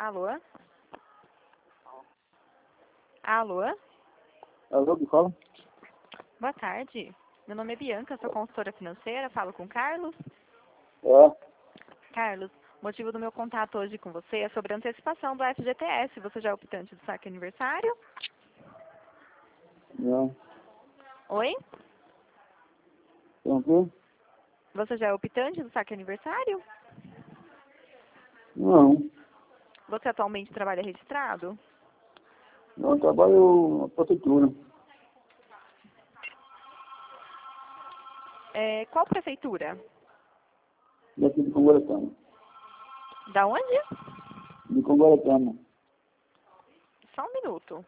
Alô? Alô? Alô, que fala? Boa tarde. Meu nome é Bianca, sou consultora financeira, falo com o Carlos. É, Carlos, o motivo do meu contato hoje com você é sobre a antecipação do FGTS. Você já é optante do saque aniversário? não. Oi? Tem o quê? Você já é optante do saque aniversário? Não. Você atualmente trabalha registrado? Eu trabalho na prefeitura, Qual prefeitura? daqui de Conguaratama. Da onde? De Conguaratama. Só um minuto.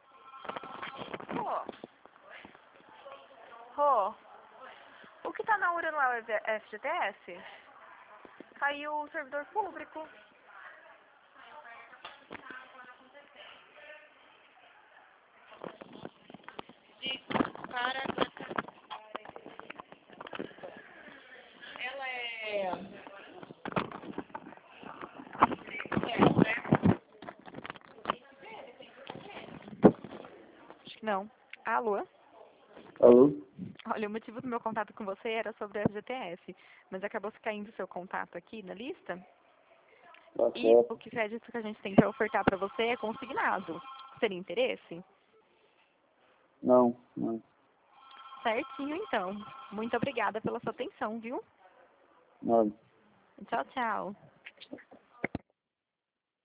Rô, o que tá na URA não é o FGTS? Caiu o servidor público. Ela é... Acho que não. Alô? Alô? Olha, o motivo do meu contato com você era sobre o FGTS, mas acabou caindo seu contato aqui na lista. Tá E certo. o crédito que a gente tem para ofertar para você é consignado. Seria interesse? Não, não. Certinho, então. Muito obrigada pela sua atenção, viu? Nada. Tchau, tchau.